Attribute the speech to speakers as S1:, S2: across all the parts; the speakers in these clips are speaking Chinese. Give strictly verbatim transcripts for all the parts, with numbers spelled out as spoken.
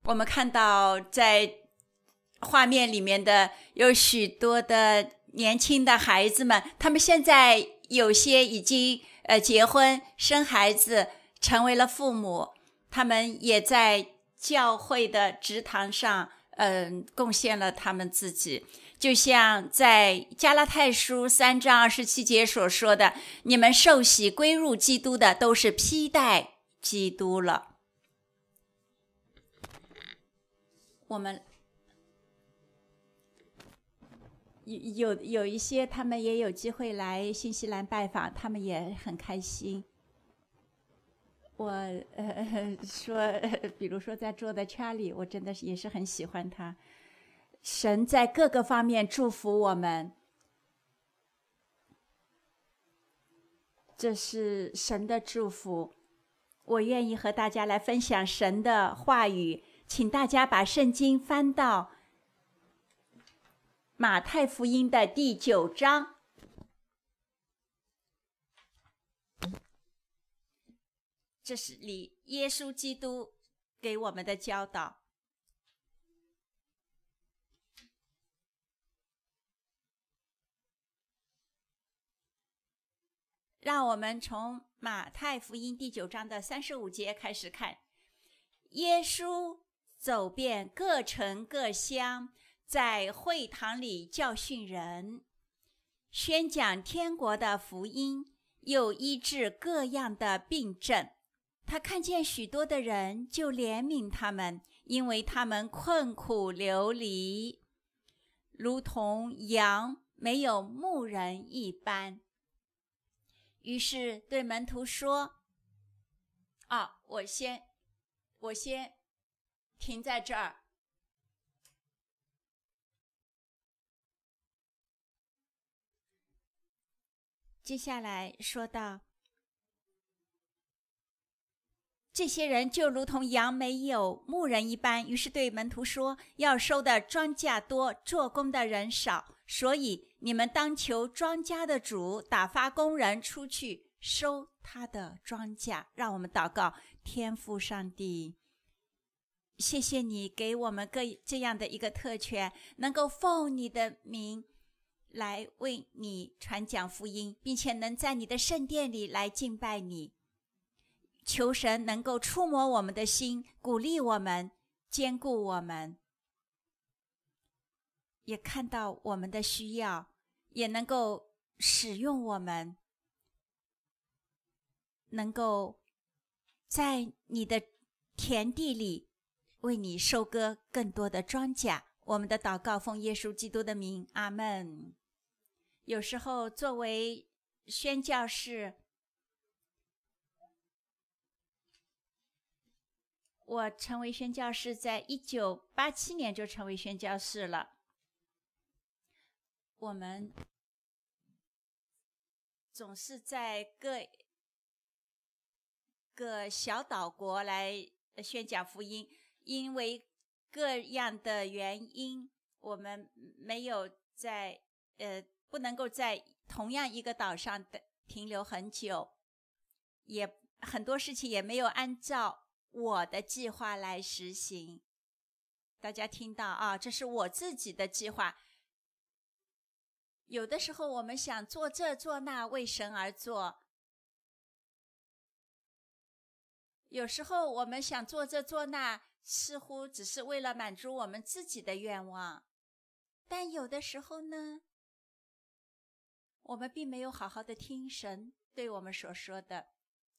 S1: 我们看到在画面里面的有许多的年轻的孩子们，他们现在有些已经呃结婚生孩子，成为了父母，他们也在教会的职堂上嗯、呃，贡献了他们自己。就像在加拉太书三章二十七节所说的，你们受洗归入基督的都是披戴基督了。我们有有一些他们也有机会来新西兰拜访，他们也很开心。我呃说，比如说在座的 Charlie， 我真的是也是很喜欢他。神在各个方面祝福我们，这是神的祝福。我愿意和大家来分享神的话语，请大家把圣经翻到马太福音的第九章。这是里耶稣基督给我们的教导。让我们从马太福音第九章的三十五节开始看。耶稣走遍各城各乡，在会堂里教训人，宣讲天国的福音，又医治各样的病症。他看见许多的人，就怜悯他们，因为他们困苦流离，如同羊没有牧人一般。于是对门徒说：啊，我先我先停在这儿。接下来说到，这些人就如同羊没有牧人一般，于是对门徒说：要收的庄稼多，做工的人少，所以你们当求庄稼的主打发工人出去收他的庄稼。让我们祷告。天父上帝，谢谢你给我们各这样的一个特权，能够奉你的名来为你传讲福音，并且能在你的圣殿里来敬拜你。求神能够触摸我们的心，鼓励我们，坚固我们，也看到我们的需要，也能够使用我们，能够在你的田地里为你收割更多的庄稼。我们的祷告奉耶稣基督的名，阿们。有时候作为宣教士，我成为宣教士在一九八七年就成为宣教士了。我们总是在各个小岛国来宣讲福音，因为各样的原因，我们没有在呃不能够在同样一个岛上的停留很久，也很多事情也没有按照我的计划来实行。大家听到啊，这是我自己的计划。有的时候我们想做这做那，为神而做；有时候我们想做这做那，似乎只是为了满足我们自己的愿望。但有的时候呢，我们并没有好好的听神对我们所说的。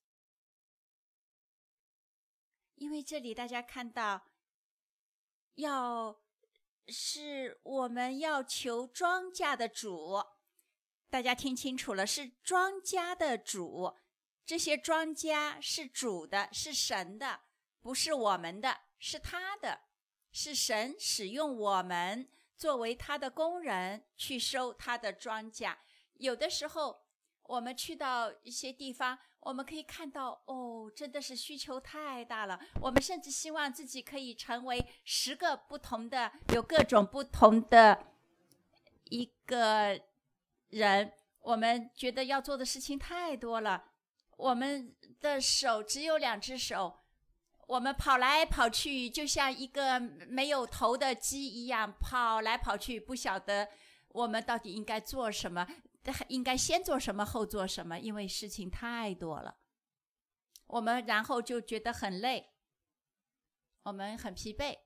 S1: 因为这里大家看到，要是我们要求庄稼的主，大家听清楚了，是庄稼的主。这些庄稼是主的，是神的，不是我们的，是他的，是神使用我们作为他的工人去收他的庄稼。有的时候我们去到一些地方，我们可以看到，哦，真的是需求太大了。我们甚至希望自己可以成为十个不同的，有各种不同的一个人。我们觉得要做的事情太多了，我们的手只有两只手， 我们跑来跑去，就像一个没有头的鸡一样跑来跑去，不晓得我们到底应该做什么，应该先做什么后做什么，因为事情太多了。我们然后就觉得很累，我们很疲惫。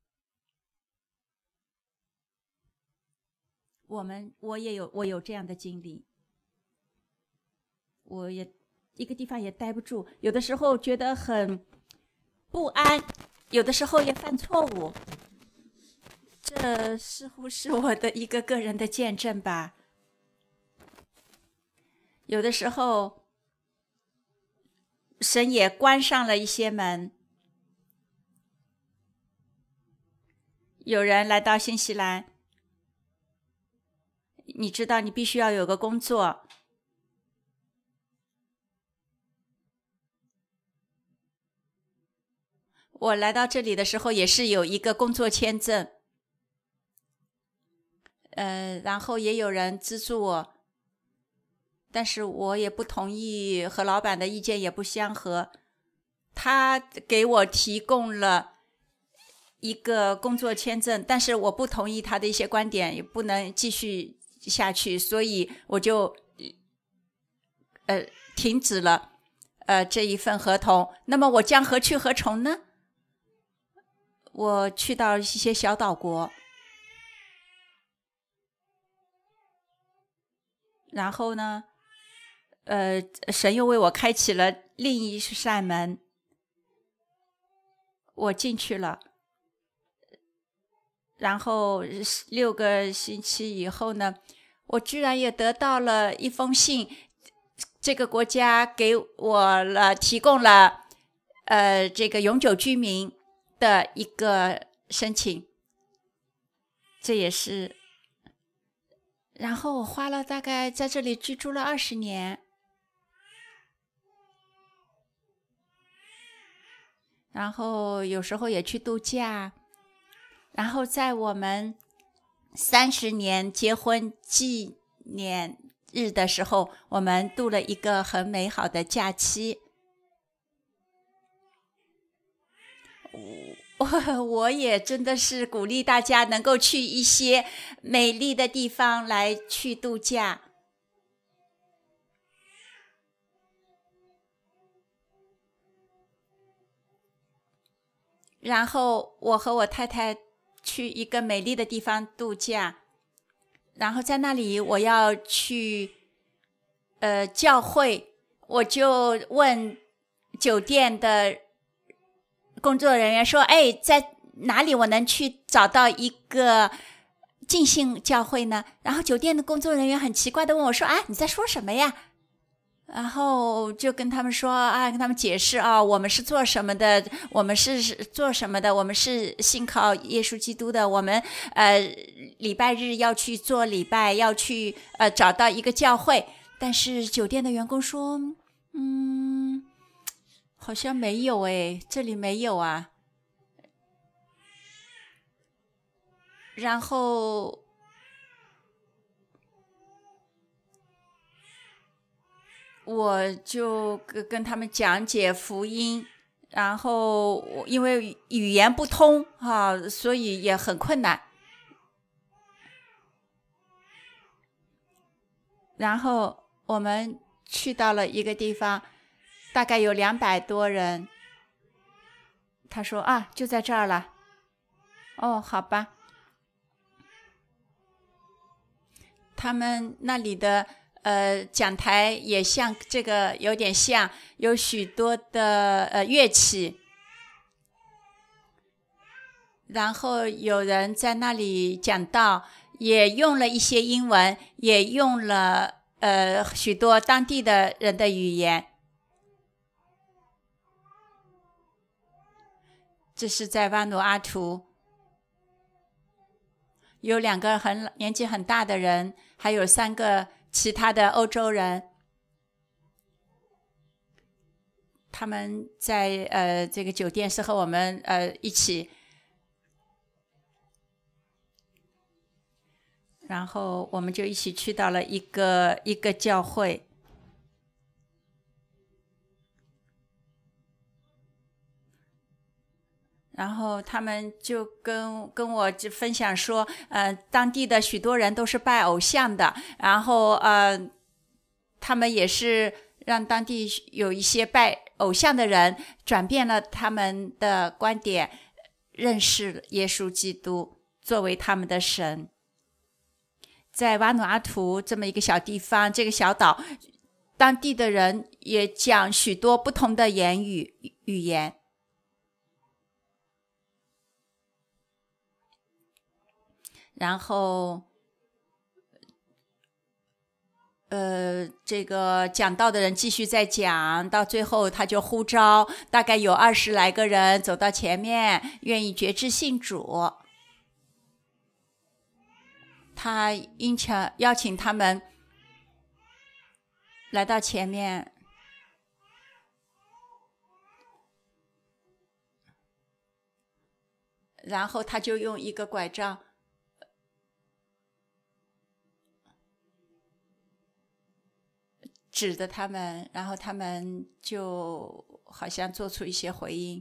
S1: 我们我也有我有这样的经历，我也一个地方也待不住，有的时候觉得很不安，有的时候也犯错误。这似乎是我的一个个人的见证吧。有的时候神也关上了一些门。有人来到新西兰，你知道你必须要有个工作，我来到这里的时候也是有一个工作签证，呃，然后也有人资助我，但是我也不同意，和老板的意见也不相合。他给我提供了一个工作签证，但是我不同意他的一些观点，也不能继续下去，所以我就呃停止了呃这一份合同。那么我将何去何从呢？我去到一些小岛国，然后呢呃神又为我开启了另一扇门，我进去了。然后六个星期以后呢，我居然也得到了一封信，这个国家给我了提供了呃这个永久居民的一个申请，这也是。然后我花了大概在这里居住了二十年，然后有时候也去度假。然后在我们三十年结婚纪念日的时候，我们度了一个很美好的假期。我我也真的是鼓励大家能够去一些美丽的地方来去度假。然后我和我太太去一个美丽的地方度假，然后在那里我要去呃教会，我就问酒店的工作人员说，哎，在哪里我能去找到一个浸信教会呢？然后酒店的工作人员很奇怪的问我说，啊，你在说什么呀？然后就跟他们说啊，跟他们解释啊，我们是做什么的，我们是做什么的，我们是信靠耶稣基督的，我们呃礼拜日要去做礼拜，要去呃找到一个教会。但是酒店的员工说，嗯，好像没有诶，这里没有啊。然后我就跟他们讲解福音，然后因为语言不通哈、啊，所以也很困难。然后我们去到了一个地方，大概有两百多人。他说啊，就在这儿了。哦，好吧。他们那里的呃，讲台也像这个有点像，有许多的呃乐器，然后有人在那里讲道，也用了一些英文，也用了呃许多当地的人的语言。这是在瓦努阿图，有两个很年纪很大的人，还有三个其他的欧洲人，他们在呃这个酒店是和我们呃一起，然后我们就一起去到了一个一个教会。 然后他们就跟跟我分享说，呃，当地的许多人都是拜偶像的，然后呃，他们也是让当地有一些拜偶像的人转变了他们的观点，认识耶稣基督作为他们的神。在瓦努阿图这么一个小地方，这个小岛，当地的人也讲许多不同的言语语言。然后呃，这个讲道的人继续在讲，到最后他就呼召，大概有二十来个人走到前面，愿意决志信主。他殷切邀请他们来到前面，然后他就用一个拐杖指着他们，然后他们就好像做出一些回应。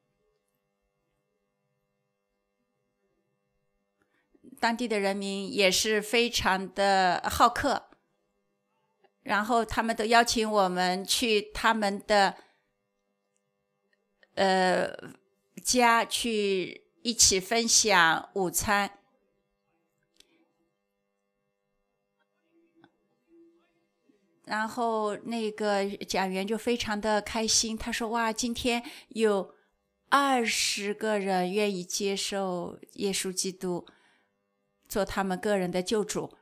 S1: 当地的人民也是非常的好客，然后他们都邀请我们去他们的呃家去一起分享午餐。然后那个讲员就非常的开心，他说哇，今天有二十个人愿意接受耶稣基督做他们个人的救主。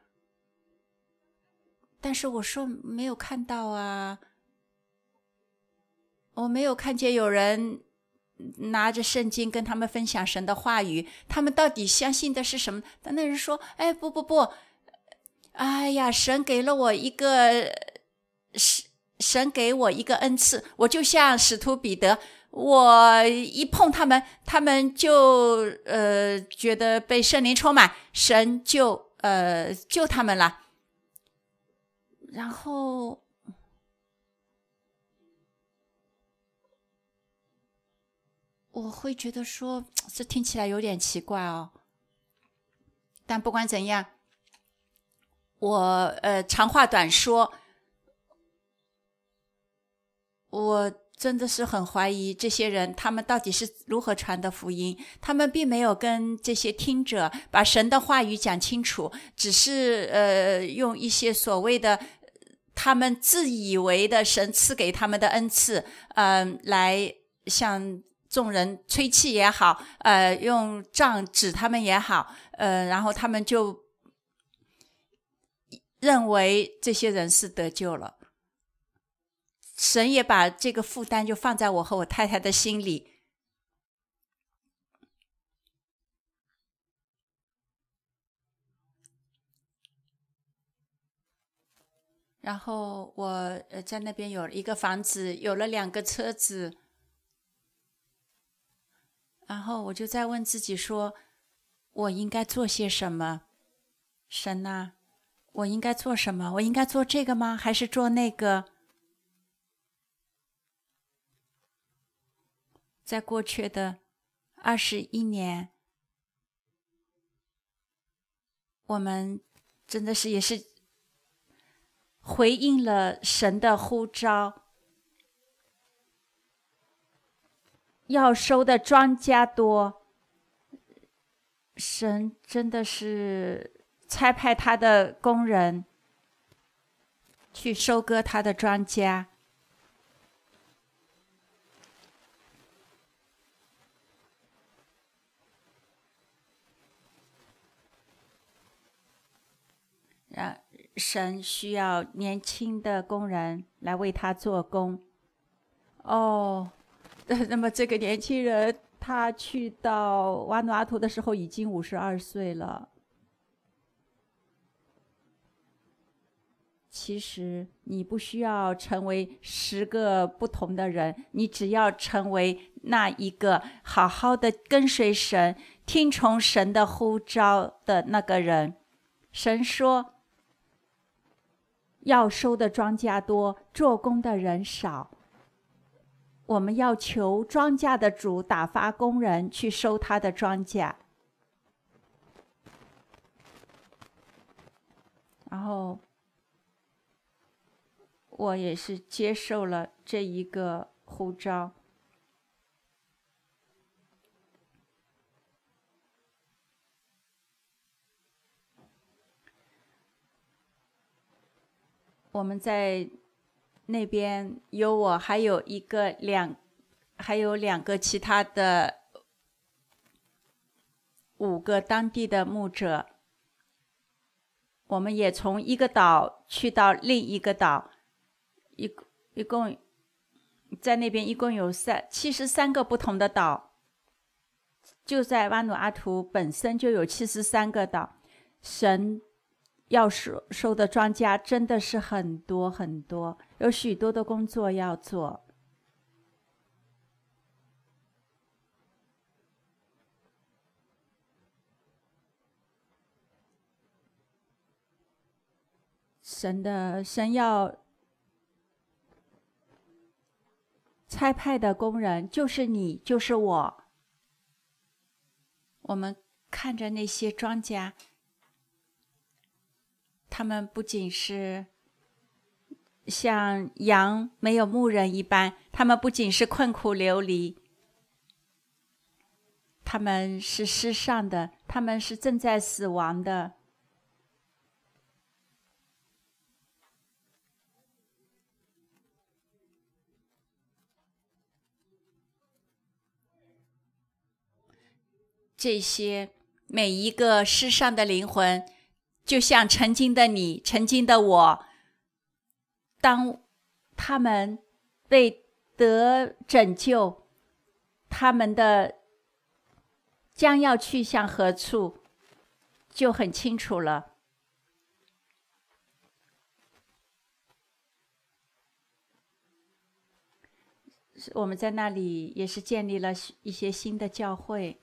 S1: 但是我说没有看到啊，我没有看见有人拿着圣经跟他们分享神的话语，他们到底相信的是什么？但那人说，哎，不不不，哎呀，神给了我一个神给我一个恩赐，我就像使徒彼得，我一碰他们，他们就呃觉得被圣灵充满，神就呃救他们了。然后我会觉得说，这听起来有点奇怪哦。但不管怎样，我呃长话短说，我真的是很怀疑这些人他们到底是如何传的福音。他们并没有跟这些听者把神的话语讲清楚，只是呃用一些所谓的他们自以为的神赐给他们的恩赐，嗯、呃，来向众人吹气也好，呃，用杖指他们也好，呃，然后他们就认为这些人是得救了。神也把这个负担就放在我和我太太的心里。然后我在那边有了一个房子，有了两个车子，然后我就在问自己说，我应该做些什么？神啊，我应该做什么？我应该做这个吗？还是做那个？在过去的二十一年，我们真的是也是回应了神的呼召，要收的庄稼多，神真的是差派他的工人去收割他的庄稼。神需要年轻的工人来为他做工。哦，那么这个年轻人他去到瓦努阿图的时候已经五十二岁了。其实你不需要成为十个不同的人，你只要成为那一个好好的跟随神、听从神的呼召的那个人。神说要收的庄稼多，做工的人少。 我们要求庄稼的主打发工人去收他的庄稼。然后我也是接受了这一个呼召。我们在那边有我，还有一个两，还有两个其他的五个当地的牧者。我们也从一个岛去到另一个岛，一一共在那边一共有三七十三个不同的岛，就在瓦努阿图本身就有七十三个岛。神要收收的庄稼真的是很多很多，有许多的工作要做。神的神要差派的工人就是你，就是我。我们看着那些庄稼，他们不仅是像羊没有牧人一般，他们不仅是困苦流离，他们是世上的，他们是正在死亡的。这些每一个世上的灵魂，就像曾经的你，曾经的我，当他们被得拯救，他们的将要去向何处就很清楚了。我们在那里也是建立了一些新的教会，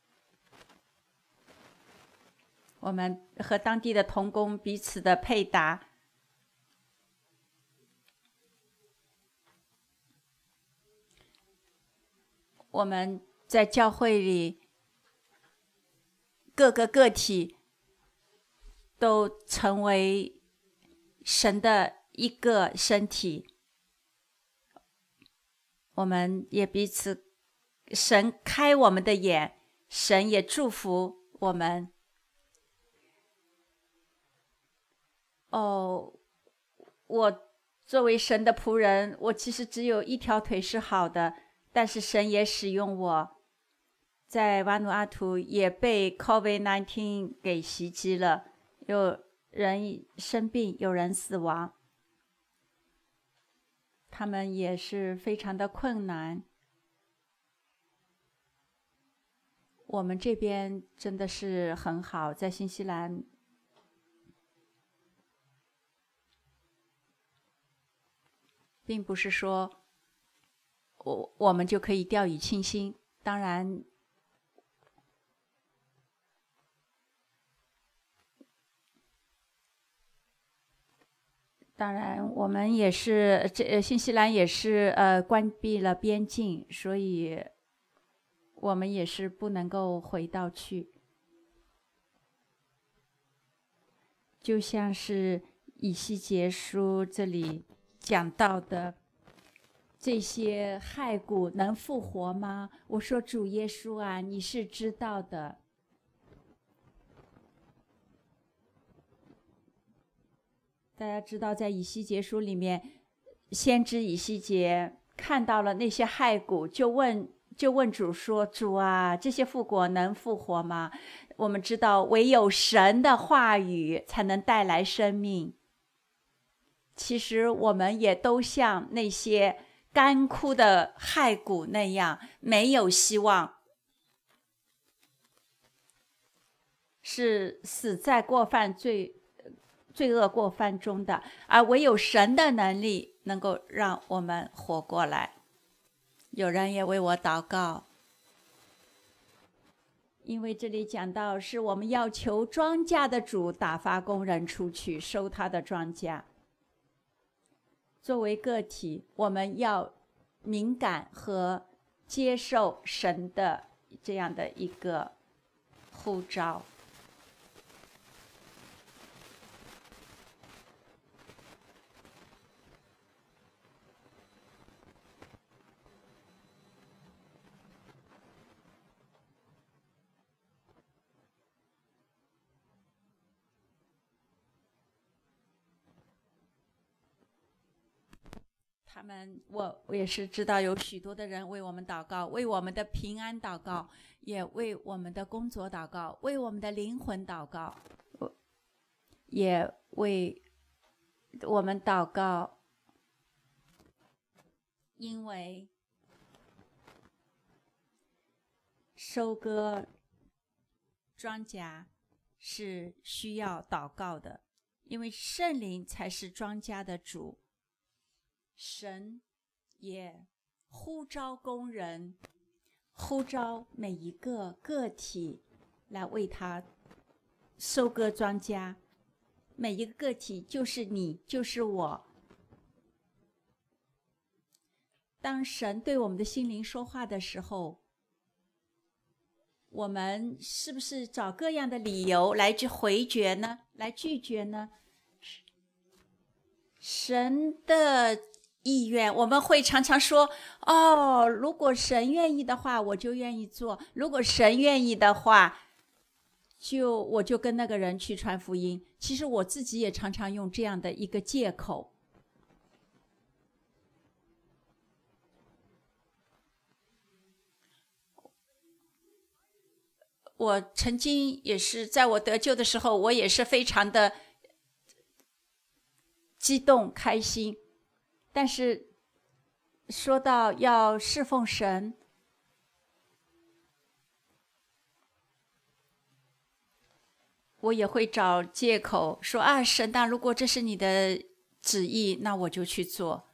S1: 我们和当地的同工彼此的配搭，我们在教会里各个个体都成为神的一个身体，我们也彼此，神开我们的眼，神也祝福我们。哦，我作为神的仆人，我其实只有一条腿是好的，但是神也使用我，在瓦努阿图也被 COVID 十九 给袭击了，有人生病，有人死亡，他们也是非常的困难。我们这边真的是很好，在新西兰并不是说我我们就可以掉以轻心，当然当然我们也是这新西兰也是呃关闭了边境，所以我们也是不能够回到去。就像是以西结书这里讲到的，这些骸骨能复活吗？我说主耶稣啊，你是知道的。大家知道在以西结书里面，先知以西结看到了那些骸骨，就问就问主说，主啊，这些复活能复活吗？我们知道唯有神的话语才能带来生命。其实我们也都像那些干枯的骸骨那样，没有希望，是死在过犯罪罪恶过犯中的，而唯有神的能力能够让我们活过来。有人也为我祷告，因为这里讲到是我们要求庄稼的主打发工人出去收他的庄稼。作为个体，我们要敏感和接受神的这样的一个呼召。他们，我我也是知道有许多的人为我们祷告，为我们的平安祷告，也为我们的工作祷告，为我们的灵魂祷告，也为我们祷告，因为收割庄稼是需要祷告的，因为圣灵才是庄稼的主。神也呼召工人，呼召每一个个体来为他收割庄稼。每一个个体就是你，就是我。当神对我们的心灵说话的时候，我们是不是找各样的理由来去回绝呢？来拒绝呢？神的意愿，我们会常常说，哦，如果神愿意的话，我就愿意做；如果神愿意的话，就我就跟那个人去传福音。其实我自己也常常用这样的一个借口。我曾经也是在我得救的时候，我也是非常的激动开心，但是说到要侍奉神，我也会找借口说啊，神啊，如果这是你的旨意，那我就去做。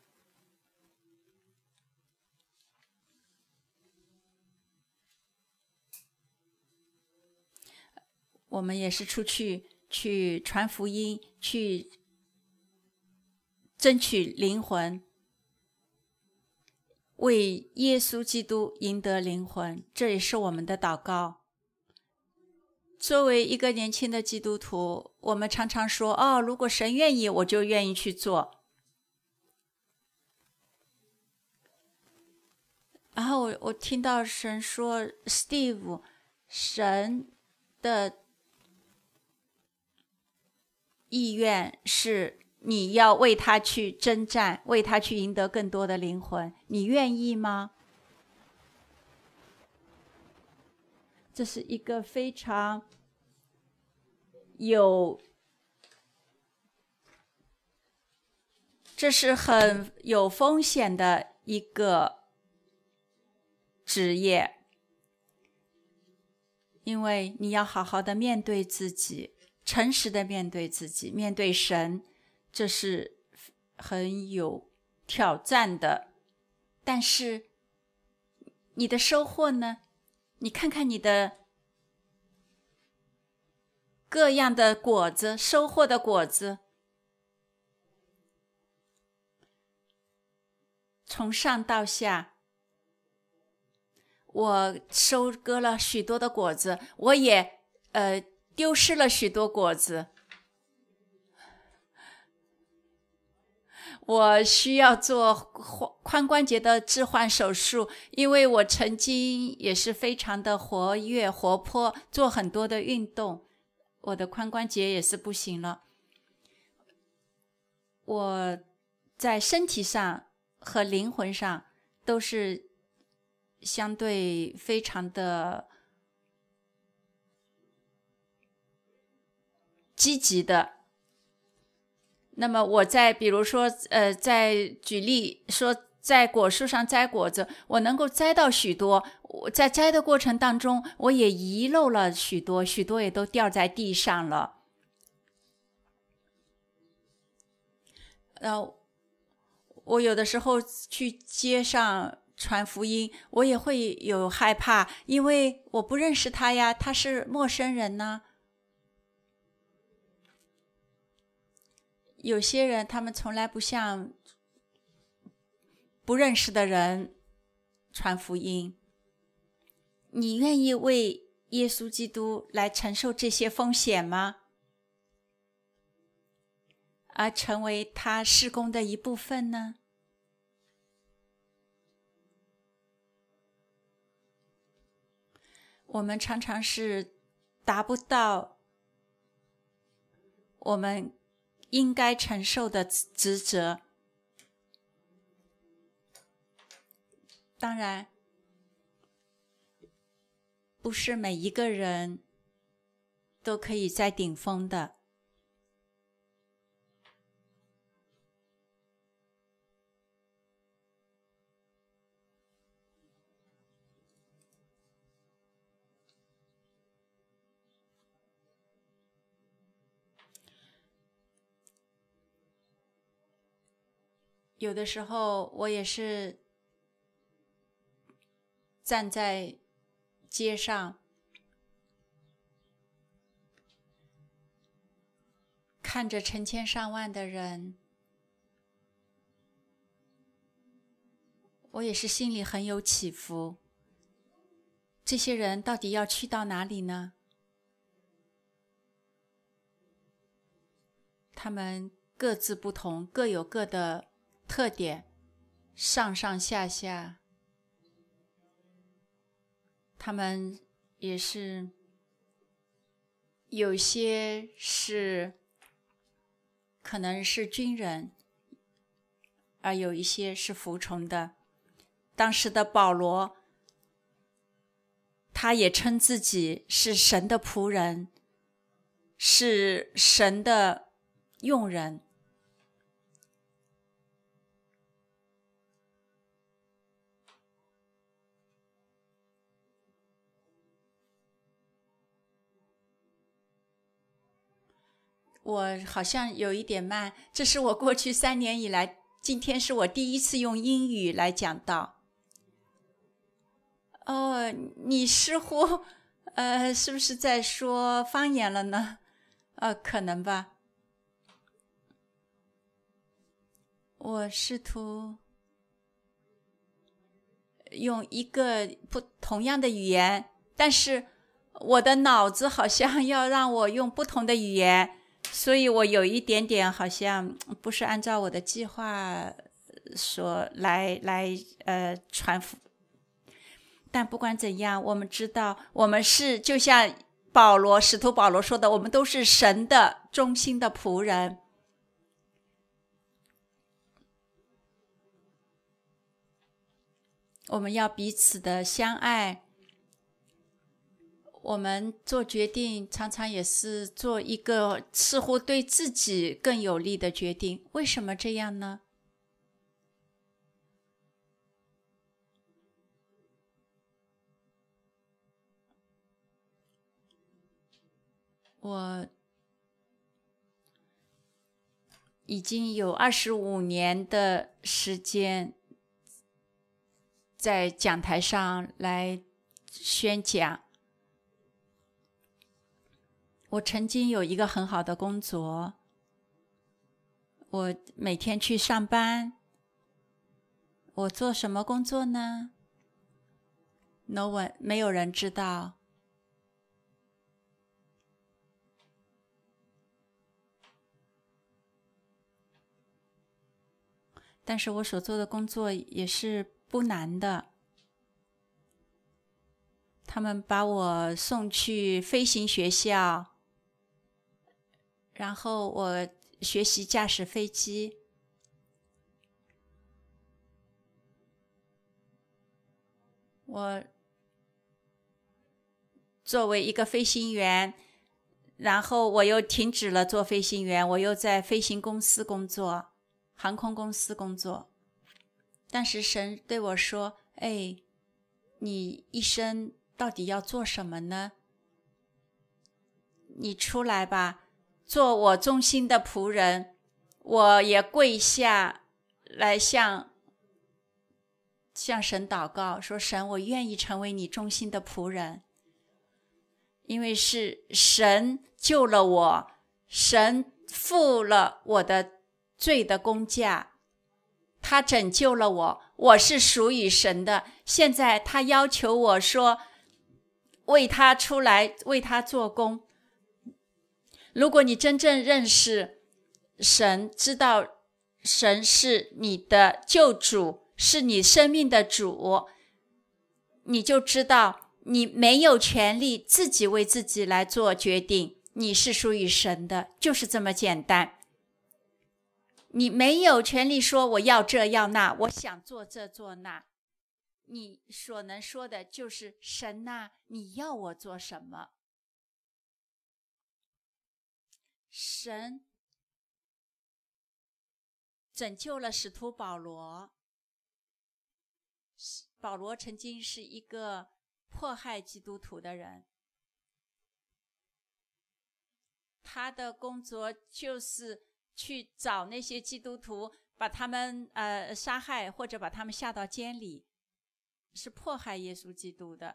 S1: 我们也是出去去传福音，去争取灵魂，为耶稣基督赢得灵魂，这也是我们的祷告。作为一个年轻的基督徒，我们常常说，哦，如果神愿意，我就愿意去做。然后我我听到神说 Steve， 神的意愿是你要为他去征战，为他去赢得更多的灵魂，你愿意吗？这是一个非常有，这是很有风险的一个职业，因为你要好好的面对自己，诚实的面对自己，面对神，这是很有挑战的。但是你的收获呢？你看看你的各样的果子，收获的果子，从上到下，我收割了许多的果子，我也呃丢失了许多果子。我需要做髋关节的置换手术，因为我曾经也是非常的活跃活泼，做很多的运动，我的髋关节也是不行了。我在身体上和灵魂上都是相对非常的积极的。那么我在比如说呃，在举例说，在果树上摘果子，我能够摘到许多，我在摘的过程当中，我也遗漏了许多，许多也都掉在地上了。呃，我有的时候去街上传福音，我也会有害怕，因为我不认识他呀，他是陌生人呢。有些人他们从来不向不认识的人传福音。你愿意为耶稣基督来承受这些风险吗？而成为他事工的一部分呢？我们常常是达不到我们应该承受的职责。当然，不是每一个人都可以在顶峰的。有的时候我也是站在街上，看着成千上万的人，我也是心里很有起伏。这些人到底要去到哪里呢？他们各自不同，各有各的特点，上上下下，他们也是有些是可能是军人，而有一些是服从的。当时的保罗，他也称自己是神的仆人，是神的用人。我好像有一点慢，这是我过去三年以来，今天是我第一次用英语来讲道。哦，你似乎呃，是不是在说方言了呢？呃，可能吧。我试图用一个不同样的语言，但是我的脑子好像要让我用不同的语言，所以我有一点点好像不是按照我的计划说来来呃传福。但不管怎样，我们知道我们是就像保罗使徒保罗说的，我们都是神的忠心的仆人。我们要彼此的相爱。我们做决定常常也是做一个似乎对自己更有利的决定。为什么这样呢？我已经有二十五年的时间在讲台上来宣讲。我曾经有一个很好的工作，我每天去上班。我做什么工作呢？ No one， 没有人知道。但是我所做的工作也是不难的。他们把我送去飞行学校，然后我学习驾驶飞机。我作为一个飞行员，然后我又停止了做飞行员，我又在飞行公司工作，航空公司工作。但是神对我说，哎，你一生到底要做什么呢？你出来吧，做我忠心的仆人。我也跪下来向向神祷告，说神，我愿意成为你忠心的仆人。因为是神救了我，神付了我的罪的工价，他拯救了我， 我是属于神的。现在他要求我说，为他出来，为他做工。如果你真正认识神，知道神是你的救主，是你生命的主，你就知道你没有权利自己为自己来做决定，你是属于神的，就是这么简单。你没有权利说我要这要那，我想做这做那。你所能说的就是神啊，你要我做什么？神拯救了使徒保罗。保罗曾经是一个迫害基督徒的人，他的工作就是去找那些基督徒，把他们呃杀害，或者把他们下到监里，是迫害耶稣基督的。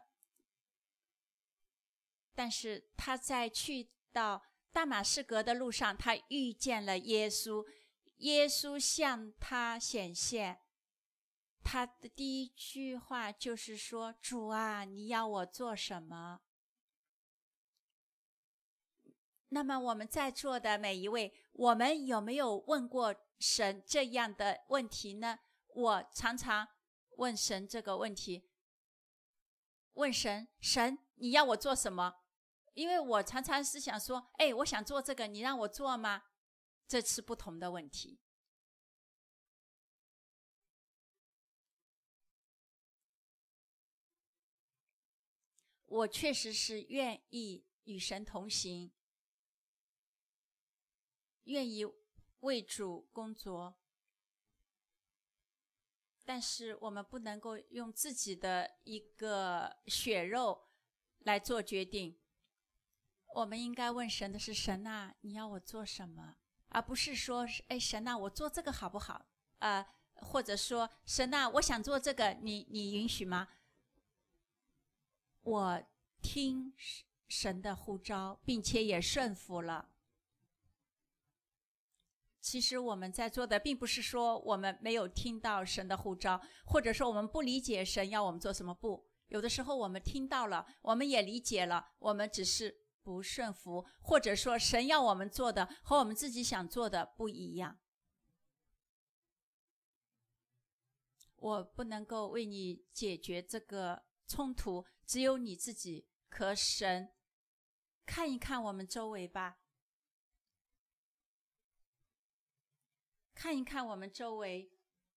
S1: 但是他在去到大马士革的路上，他遇见了耶稣，耶稣向他显现，他的第一句话就是说，主啊，你要我做什么？那么我们在座的每一位，我们有没有问过神这样的问题呢？我常常问神这个问题，问神，神，你要我做什么？因为我常常是想说，哎，我想做这个，你让我做吗？这是不同的问题。我确实是愿意与神同行，愿意为主工作，但是我们不能够用自己的一个血肉来做决定。我们应该问神的是，神啊，你要我做什么？而不是说，哎，神啊，我做这个好不好？呃，或者说，神啊，我想做这个，你你允许吗？我听神的呼召，并且也顺服了。其实我们在做的并不是说我们没有听到神的呼召，或者说我们不理解神要我们做什么。不，有的时候我们听到了，我们也理解了，我们只是不顺服，或者说神要我们做的和我们自己想做的不一样。我不能够为你解决这个冲突，只有你自己。可神，看一看我们周围吧，看一看我们周围，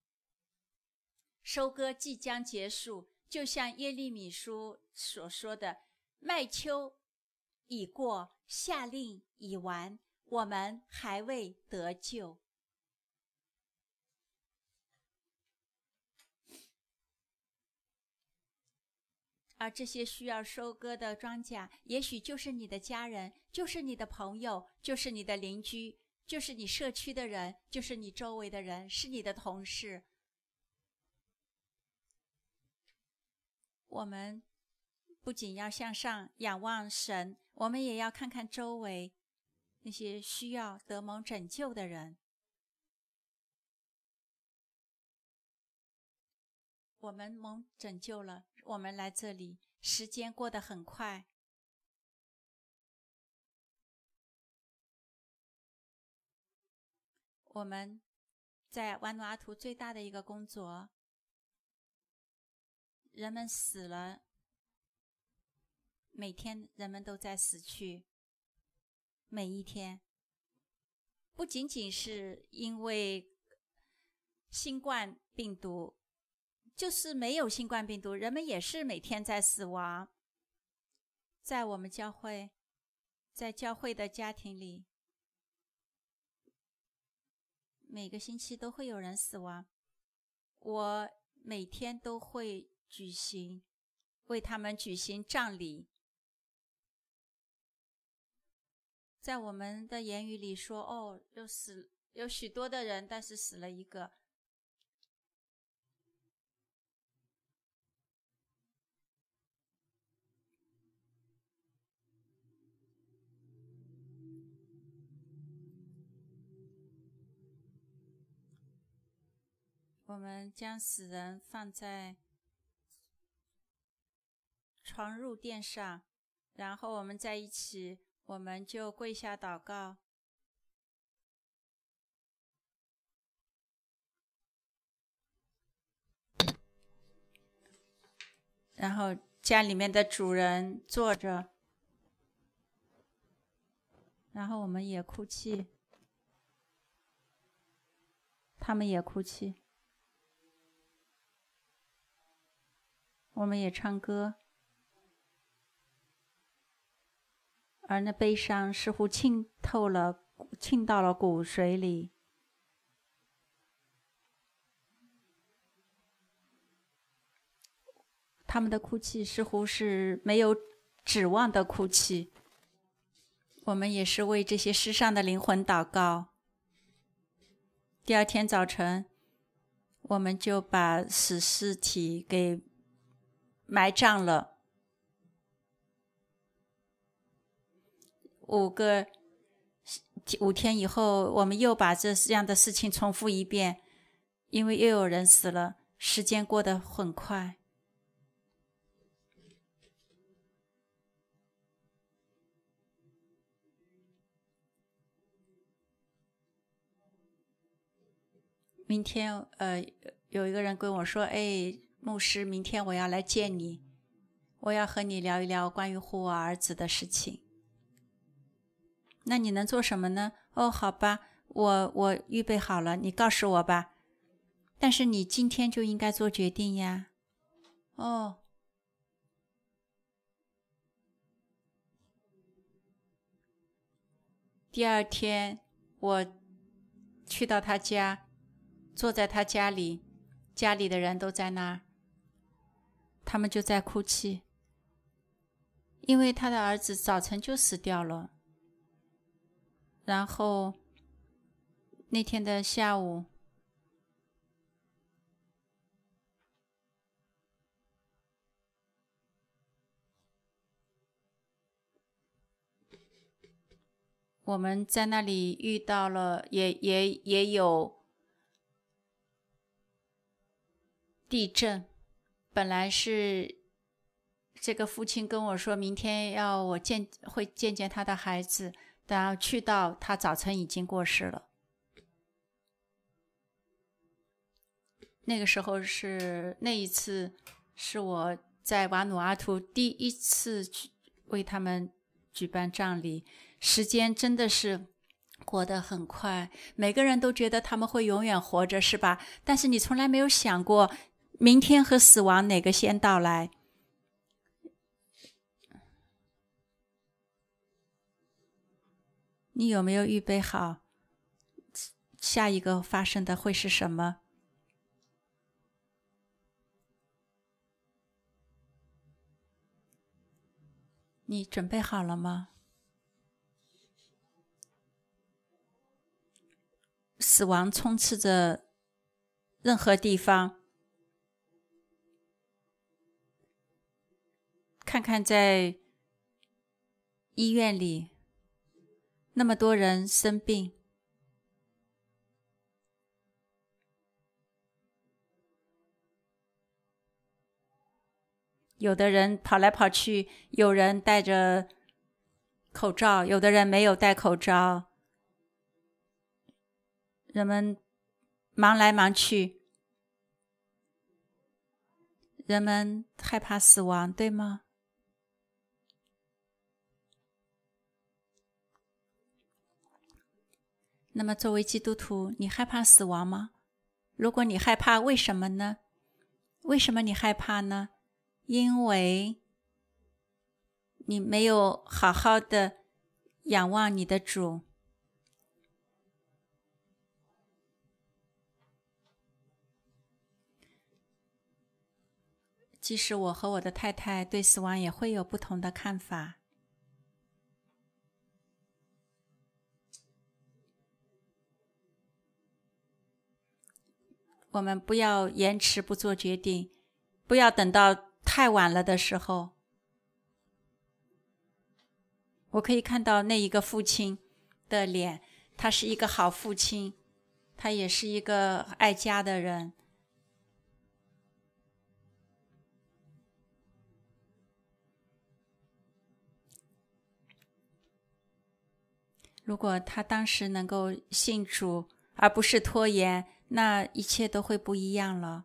S1: 收割即将结束，就像耶利米书所说的，麦秋已过，夏令已完，我们还未得救。而这些需要收割的庄稼，也许就是你的家人，就是你的朋友，就是你的邻居，就是你社区的人，就是你周围的人，是你的同事。我们不仅要向上仰望神，我们也要看看周围那些需要得蒙拯救的人。我们蒙拯救了，我们来这里，时间过得很快。我们在瓦努阿图最大的一个工作，人们死了，每天人们都在死去，每一天。不仅仅是因为新冠病毒，就是没有新冠病毒，人们也是每天在死亡。在我们教会，在教会的家庭里，每个星期都会有人死亡。我每天都会举行，为他们举行葬礼。在我们的言语里说，哦，有死有许多的人，但是死了一个。 我们将死人放在床褥垫上，然后我们在一起，我们就跪下祷告。然后家里面的主人坐着，然后我们也哭泣，他们也哭泣，我们也唱歌，而那悲伤似乎浸透了，浸到了骨髓里。他们的哭泣似乎是没有指望的哭泣。我们也是为这些世上的灵魂祷告。第二天早晨，我们就把死尸体给埋葬了。五个五天以后，我们又把这样的事情重复一遍，因为又有人死了，时间过得很快。明天呃，有一个人跟我说，哎，牧师，明天我要来见你，我要和你聊一聊关于护我儿子的事情。那你能做什么呢？哦，好吧，我我预备好了，你告诉我吧。但是你今天就应该做决定呀。哦。第二天，我去到他家，坐在他家里，家里的人都在那儿，他们就在哭泣，因为他的儿子早晨就死掉了。然后那天的下午，我们在那里遇到了，也也也有地震。本来是这个父亲跟我说明天要我见会见见他的孩子，然后去到他早晨已经过世了。那个时候是那一次是我在瓦努阿图第一次为他们举办葬礼，时间真的是过得很快，每个人都觉得他们会永远活着，是吧？但是你从来没有想过明天和死亡哪个先到来。你有没有预备好下一个发生的会是什么？你准备好了吗？死亡充斥着任何地方，看看在医院里，那么多人生病，有的人跑来跑去，有人戴着口罩，有的人没有戴口罩，人们忙来忙去，人们害怕死亡，对吗？那么作为基督徒，你害怕死亡吗？如果你害怕，为什么呢？为什么你害怕呢？因为你没有好好的仰望你的主。即使我和我的太太对死亡也会有不同的看法，我们不要延迟不做决定，不要等到太晚了的时候。我可以看到那一个父亲的脸，他是一个好父亲，他也是一个爱家的人， 如果他当时能够信主，而不是拖延，那一切都会不一样了。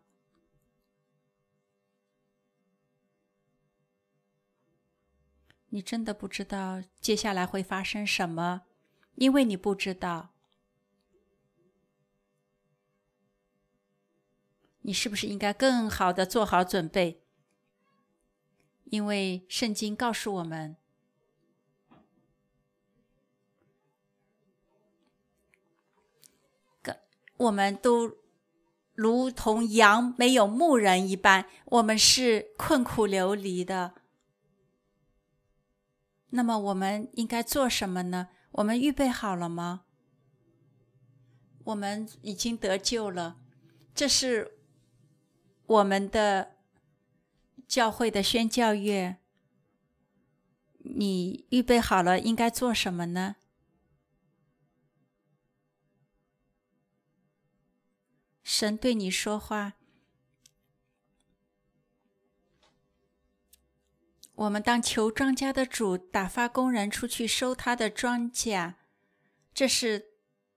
S1: 你真的不知道接下来会发生什么，因为你不知道。你是不是应该更好的做好准备？因为圣经告诉我们，我们都如同羊没有牧人一般，我们是困苦流离的。那么我们应该做什么呢？我们预备好了吗？我们已经得救了，这是我们的教会的宣教月。你预备好了应该做什么呢？神对你说话，我们当求庄稼的主打发工人出去收他的庄稼，这是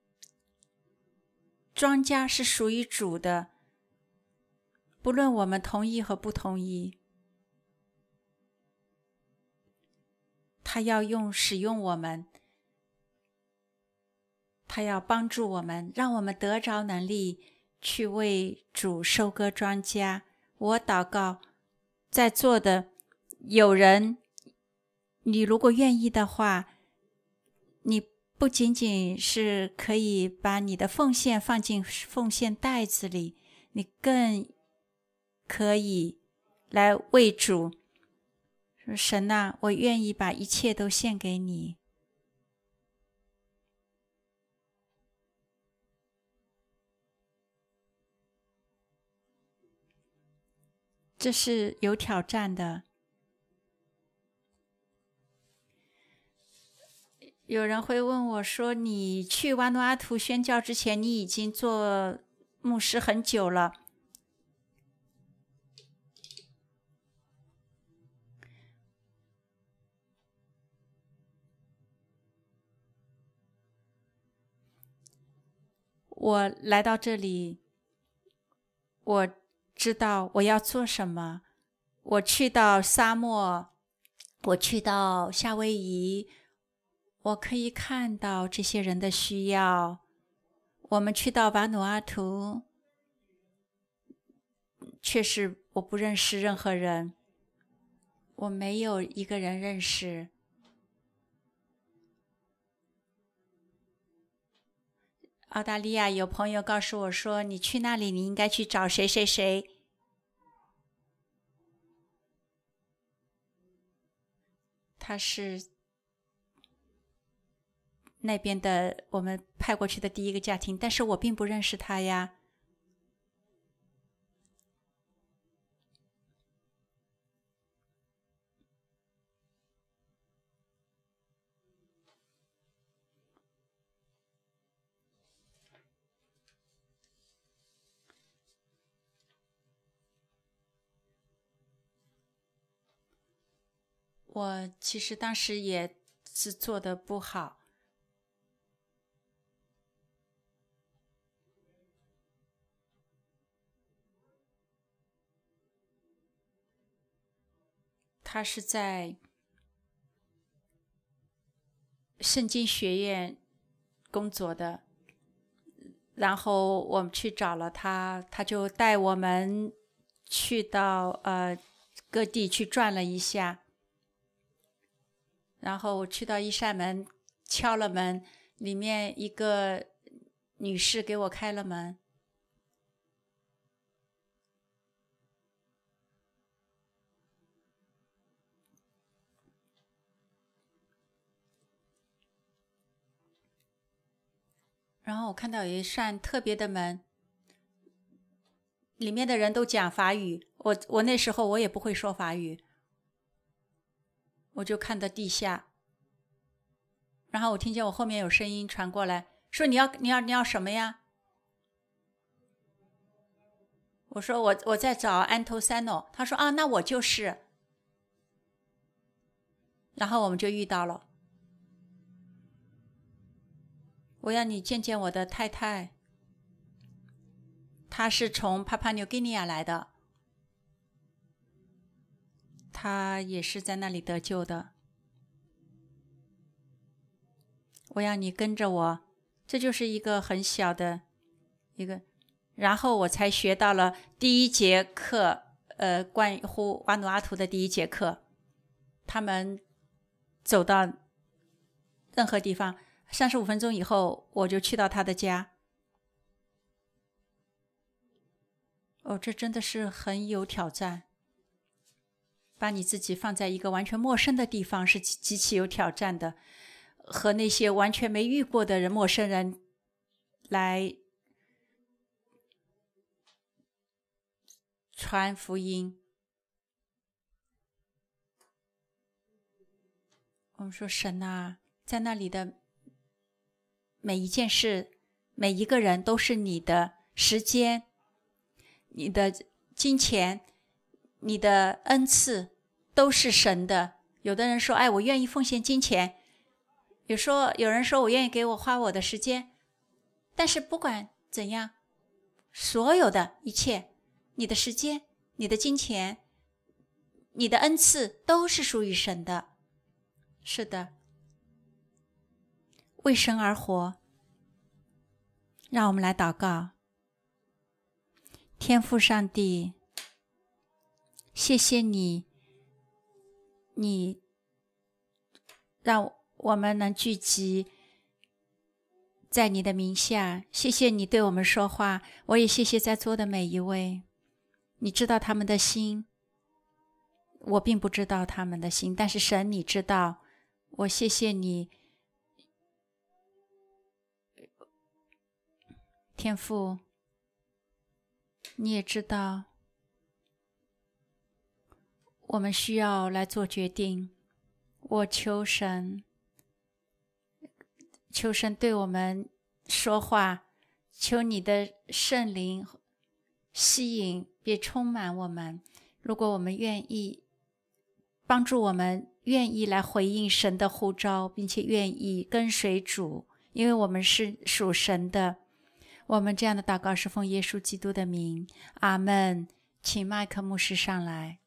S1: 庄稼是属于主的，不论我们同意和不同意，他要用使用我们，他要帮助我们，让我们得着能力去为主收割庄稼。我祷告，在座的有人，你如果愿意的话，你不仅仅是可以把你的奉献放进奉献袋子里，你更可以来为主说，神啊，我愿意把一切都献给你。这是有挑战的。有人会问我说，你去瓦努阿图宣教之前，你已经做牧师很久了。我来到这里，我知道我要做什么。我去到沙漠，我去到夏威夷，我可以看到这些人的需要。我们去到瓦努阿图，确实我不认识任何人，我没有一个人认识。澳大利亚有朋友告诉我说，你去那里你应该去找谁谁谁。他是那边的我们派过去的第一个家庭，但是我并不认识他呀。我其实当时也是做得不好，他是在圣经学院工作的，然后我们去找了他，他就带我们去到呃各地去转了一下。然后我去到一扇门，敲了门，里面一个女士给我开了门。然后我看到有一扇特别的门，里面的人都讲法语，我我那时候我也不会说法语，我就看到地下，然后我听见我后面有声音传过来，说你要你要你要什么呀？我说我我在找安托塞诺，他说啊，那我就是，然后我们就遇到了。 我要你见见我的太太，她是从帕帕纽几内亚来的，她也是在那里得救的。我要你跟着我，这就是一个很小的一个，然后我才学到了第一节课，呃，关于呼瓦努阿图的第一节课。他们走到任何地方，三十五分钟以后，我就去到他的家。哦，这真的是很有挑战。把你自己放在一个完全陌生的地方是极其有挑战的，和那些完全没遇过的人、陌生人来传福音。我们说神啊，在那里的每一件事，每一个人都是你的时间，你的金钱，你的恩赐都是神的。有的人说，哎，我愿意奉献金钱，有说有人说我愿意给我花我的时间，但是不管怎样，所有的一切，你的时间，你的金钱，你的恩赐都是属于神的。是的，为神而活。让我们来祷告。天父上帝，谢谢你，你让我们能聚集在你的名下，谢谢你对我们说话，我也谢谢在座的每一位。你知道他们的心，我并不知道他们的心，但是神你知道。我谢谢你，天父，你也知道我们需要来做决定。我求神，求神对我们说话，求你的圣灵吸引并充满我们。如果我们愿意，帮助我们愿意来回应神的呼召，并且愿意跟随主，因为我们是属神的。我们这样的祷告是奉耶稣基督的名，阿们。请麦克牧师上来。